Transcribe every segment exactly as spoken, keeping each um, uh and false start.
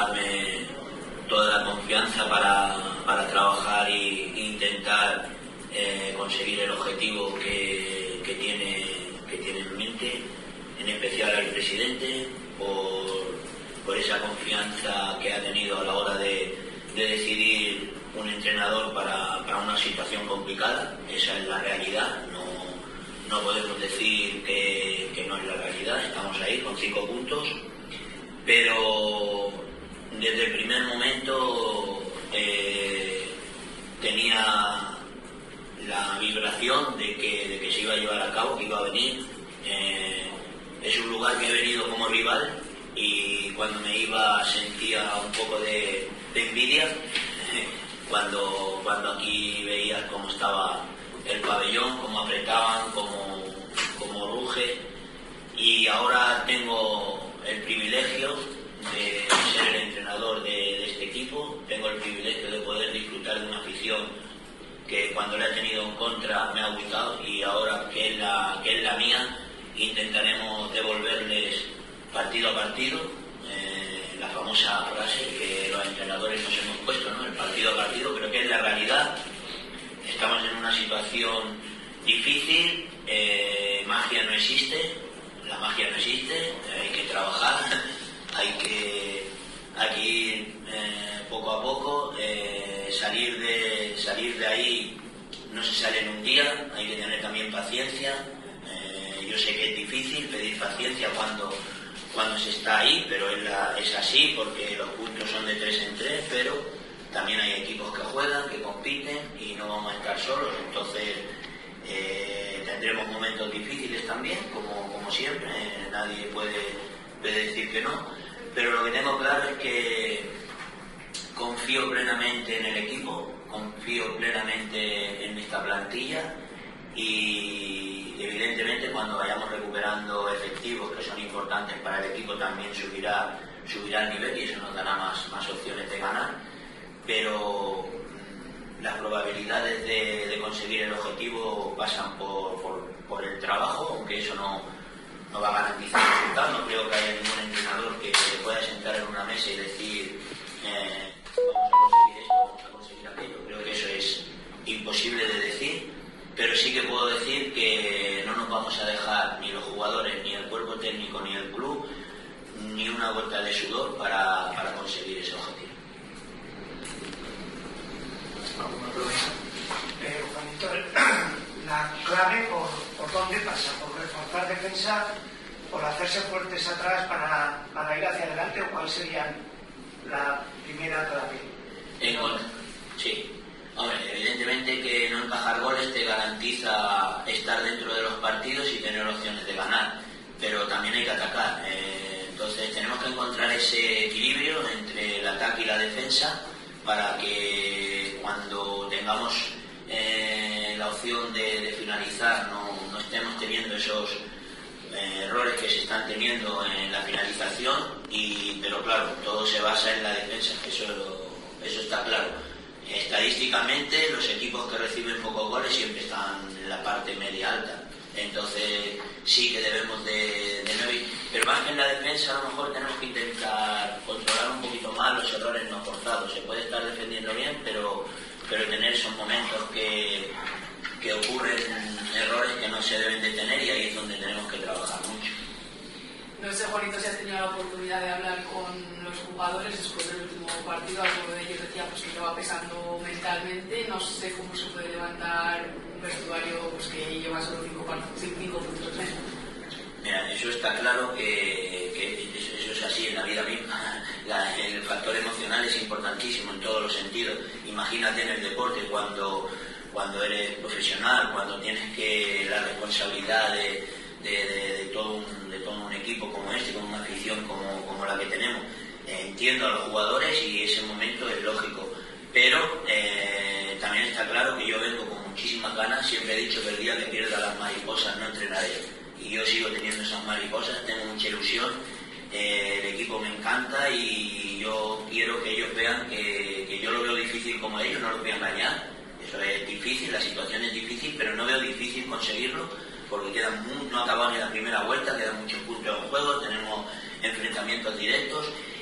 darme toda la confianza para, para trabajar e intentar eh, conseguir el objetivo que, que, tiene, que tiene en mente, en especial al presidente, por, por esa confianza que ha tenido a la hora de, de decidir un entrenador para, para una situación complicada. Esa es la realidad, no, no podemos decir que, que no es la realidad, estamos ahí con cinco puntos, pero desde el primer momento eh, tenía la vibración de que, de que se iba a llevar a cabo, que iba a venir. Eh, es un lugar que he venido como rival y cuando me iba sentía un poco de, de envidia cuando, cuando aquí veías cómo estaba el pabellón, cómo apretaban, cómo, cómo ruge, y ahora tengo el privilegio de ser el entrenador de, de este equipo. Tengo el privilegio de poder disfrutar de una afición que cuando la he tenido en contra me ha gustado, y ahora que es la, que es la mía, intentaremos devolverles partido a partido, eh, la famosa frase que los entrenadores nos hemos puesto, ¿no? El partido a partido, pero que es la realidad. Estamos en una situación difícil, eh, magia no existe, la magia no existe, hay que trabajar, hay que, hay que ir eh, poco a poco, eh, salir de, salir de ahí no se sale en un día, hay que tener también paciencia. Eh, yo sé que es difícil pedir paciencia cuando, cuando se está ahí, pero es, la, es así porque los puntos son de tres en tres, pero también hay equipos que juegan, que compiten y no vamos a estar solos, entonces eh, tendremos momentos difíciles también, como, como siempre, eh, nadie puede, puede decir que no, pero lo que tengo claro es que confío plenamente en el equipo, confío plenamente en esta plantilla y evidentemente cuando vayamos recuperando efectivos que son importantes para el equipo también subirá, subirá el nivel y eso nos dará más, más opciones de ganar. Pero las probabilidades de, de conseguir el objetivo pasan por, por, por el trabajo, aunque eso no, no va a garantizar el resultado. No creo que haya ningún entrenador que se pueda sentar en una mesa y decir eh, vamos a conseguir esto, vamos a conseguir aquello. Creo que eso es imposible de decir, pero sí que puedo decir que no nos vamos a dejar ni los jugadores, ni el cuerpo técnico, ni el club, ni una gota de sudor para, para conseguir ese objetivo. Eh, Juanito, la clave por, por dónde pasa, por reforzar defensa, por hacerse fuertes atrás para, para ir hacia adelante, o cuál sería la primera clave. En gol, sí. Hombre, evidentemente que no encajar goles te garantiza estar dentro de los partidos y tener opciones de ganar, pero también hay que atacar. Eh, entonces tenemos que encontrar ese equilibrio entre el ataque y la defensa para que cuando tengamos eh, la opción de, de finalizar no, no estemos teniendo esos eh, errores que se están teniendo en la finalización, y, pero claro, todo se basa en la defensa, eso, eso está claro. Estadísticamente los equipos que reciben pocos goles siempre están en la parte media alta, entonces sí que debemos de, de no ir, pero más que en la defensa a lo mejor tenemos que intentar controlar un poquito más los errores no forzados. Se puede estar defendiendo bien, pero, pero tener esos momentos que, que ocurren errores que no se deben de tener, y ahí es donde tenemos que trabajar mucho. No sé, Juanito, si has tenido la oportunidad de hablar con los jugadores después del último partido. Alguno de ellos decía pues, que te va pesando mentalmente. No sé cómo se puede levantar un vestuario pues, que lleva solo cinco, cinco puntos. Mira, eso está claro que, que eso es así en la vida misma. La, el factor emocional es importantísimo en todos los sentidos. Imagínate en el deporte cuando, cuando eres profesional, cuando tienes que la responsabilidad de, de, de, de, todo un, de todo un equipo como este, con una afición como, como la que tenemos. Eh, entiendo a los jugadores y ese momento es lógico, pero eh, también está claro que yo vengo con muchísimas ganas. Siempre he dicho que el día que pierda las mariposas no entrenaré, y yo sigo teniendo esas mariposas, tengo mucha ilusión, eh, el equipo me encanta y yo quiero que ellos vean que, que yo lo veo difícil como ellos, no los voy a engañar. Eso es difícil, la situación es difícil, pero no veo difícil conseguirlo porque quedan muy, no ha acabado ni la primera vuelta, quedan muchos puntos en juego, tenemos enfrentamientos directos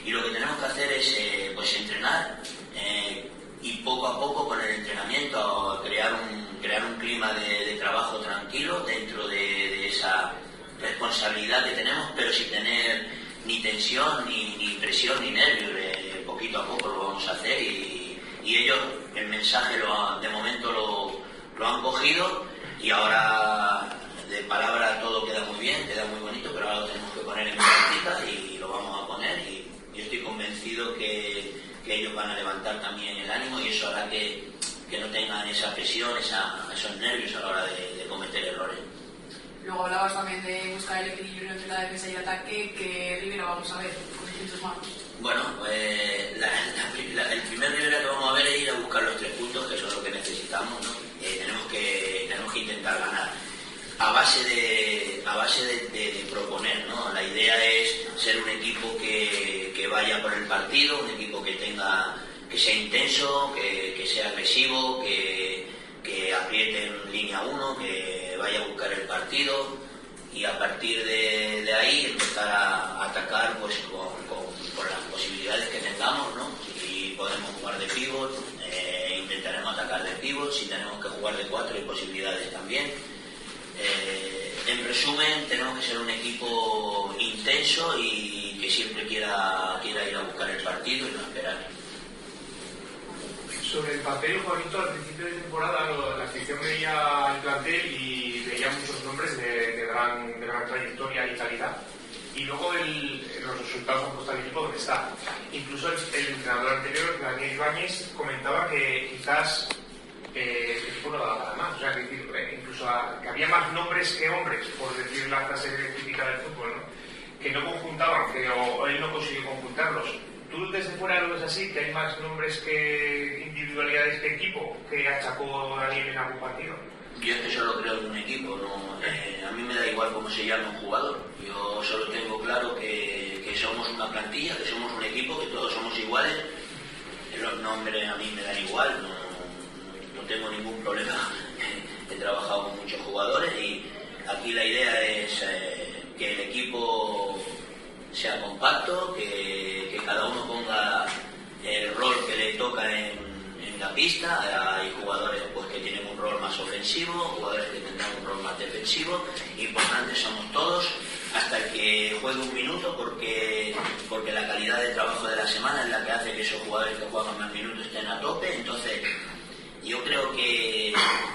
y lo que tenemos que hacer es eh, pues entrenar eh, y poco a poco con el entrenamiento crear un, crear un clima de, de trabajo tranquilo dentro de, de esa responsabilidad que tenemos, pero sin tener ni tensión, ni, ni presión, ni nervios. Eh, poquito a poco lo vamos a hacer y, y ellos el mensaje lo, de momento lo, lo han cogido y ahora de palabra todo queda muy bien, queda muy bonito, pero ahora lo tenemos que poner en práctica y lo vamos a poner y yo estoy convencido que, que ellos van a levantar también el ánimo y eso hará que, que no tengan esa presión, esa, esos nervios a la hora de, de cometer errores. Luego hablabas también de buscar el equilibrio entre la defensa y el ataque, que Rivera vamos a ver con distintos manos. Bueno, pues la, la, la, el primer Rivera que vamos a ver es ir a buscar los tres puntos, que eso es lo que necesitamos, ¿no? Eh, tenemos que tenemos que intentar ganar a base de a base de, de, de proponer, ¿no? La idea es ser un equipo que, que vaya por el partido, un equipo que tenga que sea intenso, que, que sea agresivo, que, que apriete en línea uno, que vaya a buscar el partido y a partir de, de ahí empezar a, a atacar pues con, con, con las posibilidades que tengamos, ¿no? Si podemos jugar de pívot, eh, intentaremos atacar de pívot, si tenemos que jugar de cuatro hay posibilidades también. Eh, en resumen, tenemos que ser un equipo intenso y que siempre quiera, quiera ir a buscar el partido y no esperar. Sobre el papel, Juanito, al principio de temporada lo, la afición veía el plantel y veía muchos nombres de, de, gran, de gran trayectoria y calidad. Y luego el, los resultados han puesto al equipo donde está. Incluso el, el entrenador anterior, Daniel Ibáñez, comentaba que quizás eh, el equipo no daba para más. O sea, que, eh, incluso a, que había más nombres que hombres, por decir la frase típica del fútbol, ¿no? Que no conjuntaban, que o, o él no consiguió conjuntarlos. ¿Tú desde fuera lo ves así, que hay más nombres que individualidades que equipo que achacó Daniel en algún partido? Yo es que solo creo en un equipo, ¿no? Eh, a mí me da igual cómo se llama un jugador. Yo solo tengo claro que, que somos una plantilla, que somos un equipo, que todos somos iguales. Los nombres a mí me dan igual, no, no tengo ningún problema. He trabajado con muchos jugadores y aquí la idea es eh, que el equipo sea compacto, que, que cada uno ponga el rol que le toca en, en la pista. Hay jugadores pues, que tienen un rol más ofensivo, jugadores que tendrán un rol más defensivo. Importantes somos todos, hasta el que juegue un minuto, porque, porque la calidad de trabajo de la semana es la que hace que esos jugadores que juegan más minutos estén a tope. Entonces, yo creo que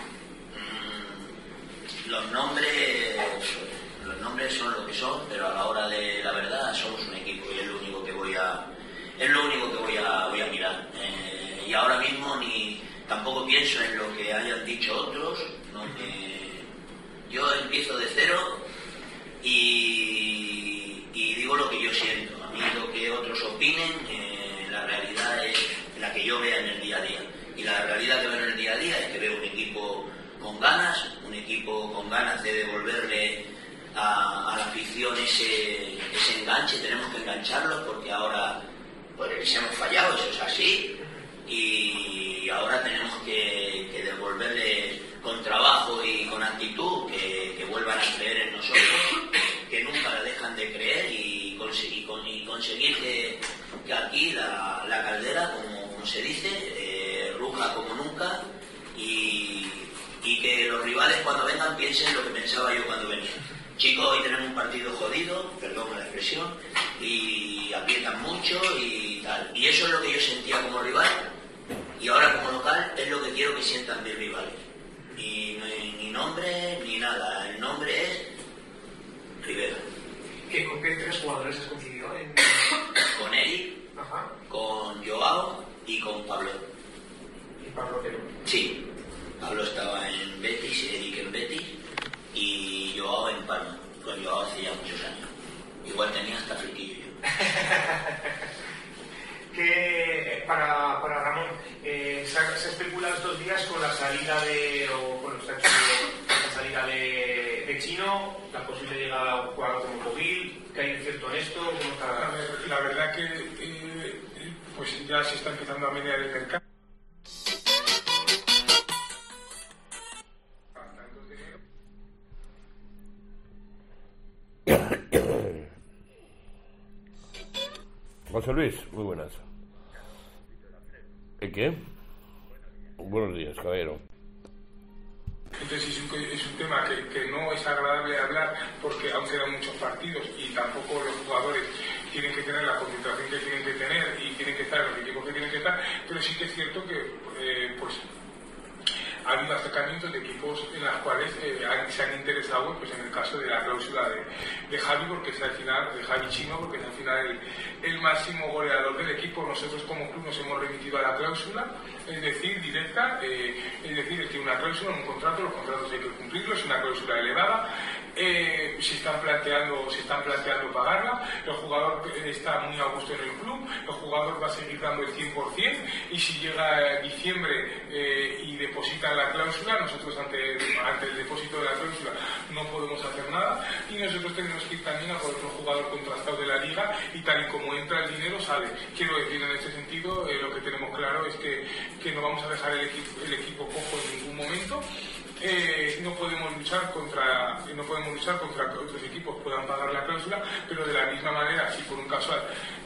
mmm, los nombres... Los nombres son lo que son, pero a la hora de la verdad somos un equipo y es lo único que voy a, es lo único que voy a, voy a mirar. Eh, y ahora mismo ni tampoco pienso en lo que hayan dicho otros, ¿no? Que yo empiezo de cero y, y digo lo que yo siento. A mí lo que otros opinen, eh, la realidad es la que yo vea en el día a día. Y la realidad que veo en el día a día es que veo un equipo con ganas, un equipo con ganas de devolverle A, a la afición ese, ese enganche. Tenemos que engancharlos porque ahora pues les hemos fallado, eso es así, y ahora tenemos que, que devolverles con trabajo y con actitud que, que vuelvan a creer en nosotros, que nunca la dejan de creer y conseguir, y conseguir que, que aquí la, la caldera, como, como se dice, eh, ruja como nunca y, y que los rivales cuando vengan piensen lo que pensaba yo cuando venía. Chicos, hoy tenemos un partido jodido, perdón la expresión, y aprietan mucho y tal. Y eso es lo que yo sentía como rival, y ahora como local es lo que quiero que sientan mis rivales. Y no hay ni nombre ni nada, el nombre es Rivera. ¿Qué, ¿Con qué tres jugadores has coincidido? En... Con Eric, Ajá. con Joao y con Pablo. ¿Y Pablo qué? Sí, Pablo estaba en Betis, Eric en Betis, y Joao en Palma. Con Joao hace ya muchos años. Igual tenía hasta friquillo yo. Que para, para Ramón, eh, se, ha, se especula estos días con la salida de, o bueno, se ha hecho la salida de, de Chino, la posible llegada a un jugador como Bogil, ¿qué hay de cierto en esto? ¿Cómo está? A ver, la verdad que eh, pues ya se está empezando a mediar el mercado. José Luis, muy buenas. ¿El qué? Buenos días, caballero. Entonces es un, es un tema que, que no es agradable hablar porque aún quedan muchos partidos y tampoco los jugadores tienen que tener la concentración que tienen que tener y tienen que estar en los equipos que tienen que estar, pero sí que es cierto que eh, pues ha habido acercamientos de equipos en los cuales eh, han, se han interesado, pues en el caso de la cláusula de, de Javi, porque es al final, de Javi Chino, porque es al final el, el máximo goleador del equipo. Nosotros como club nos hemos remitido a la cláusula, es decir, directa, eh, es decir, tiene una cláusula, un contrato, los contratos hay que cumplirlos, es una cláusula elevada, eh, se están planteando, se están planteando pagarla, el jugador está muy a gusto en el club, el jugador va a seguir dando el cien por ciento y si llega diciembre eh, y deposita la cláusula, nosotros ante, ante el depósito de la cláusula no podemos hacer nada y nosotros tenemos que ir también a por otro jugador contrastado de la liga y tal y como entra el dinero sale. Quiero decir, en este sentido, eh, lo que tenemos claro es que, que no vamos a dejar el equipo, el equipo cojo en ningún momento. Eh, no podemos luchar contra no podemos luchar contra que otros equipos puedan pagar la cláusula, pero de la misma manera, si por un casual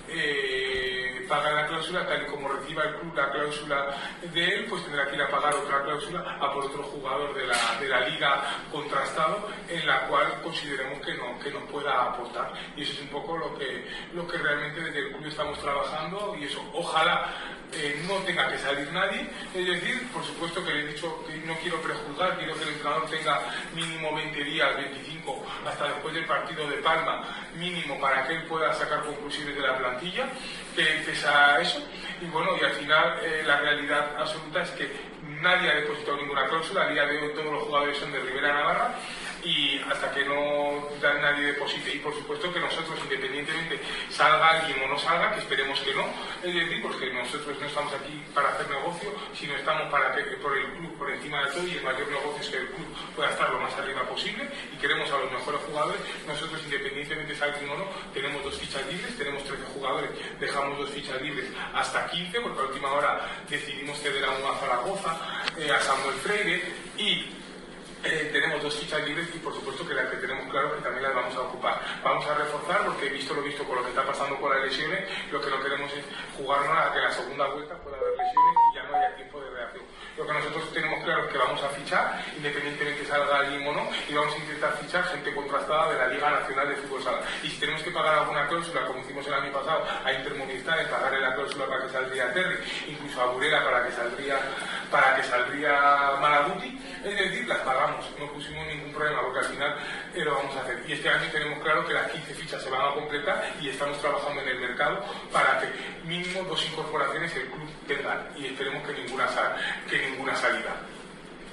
eh, paga la cláusula, tal y como reciba el club la cláusula de él, pues tendrá que ir a pagar otra cláusula a por otro jugador de la, de la liga contrastado, en la cual consideremos que, no, que nos pueda aportar. Y eso es un poco lo que, lo que realmente desde el club estamos trabajando, y eso ojalá eh, no tenga que salir nadie. Es decir, por supuesto que le he dicho que no quiero prejuzgar, quiero que el entrenador tenga mínimo veinte días, veinticinco, hasta después del partido de Palma, mínimo, para que él pueda sacar conclusiones de la plantilla, que pesa eso. Y bueno, y al final eh, la realidad absoluta es que nadie ha depositado ninguna cláusula. A día de hoy todos los jugadores son de Rivera Navarra y hasta que no nadie deposite, y por supuesto que nosotros, independientemente salga alguien o no salga, que esperemos que no, es decir, porque nosotros no estamos aquí para hacer negocio, sino estamos para que por el club por encima de todo, y el mayor negocio es que el club pueda estar lo más arriba posible y queremos a los mejores jugadores. Nosotros, independientemente salga o no, tenemos dos fichas libres, tenemos trece jugadores, dejamos dos fichas libres hasta quince, porque a última hora decidimos ceder a una Zaragoza, eh, a Samuel Freire, y Eh, tenemos dos fichas libres y por supuesto que las que tenemos claro que también las vamos a ocupar. Vamos a reforzar porque, visto lo visto con lo que está pasando con las lesiones, lo que no queremos es jugarnos a que en la segunda vuelta pueda haber lesiones y ya no haya tiempo de reacción. Lo que nosotros tenemos claro es que vamos a fichar, independientemente salga alguien o no, y vamos a intentar fichar gente contrastada de la Liga Nacional de Fútbol Sala. Y si tenemos que pagar alguna cláusula, como hicimos el año pasado a Intermovistar, en pagarle la cláusula para que saldría Terry, incluso a Burela para que saldría para que saldría Malaguti, es decir, las pagamos, no pusimos ningún problema porque al final eh, lo vamos a hacer. Y este año tenemos claro que las quince fichas se van a completar y estamos trabajando en el mercado para que mínimo dos incorporaciones el club tenga y esperemos que ninguna, sal, que ninguna salida.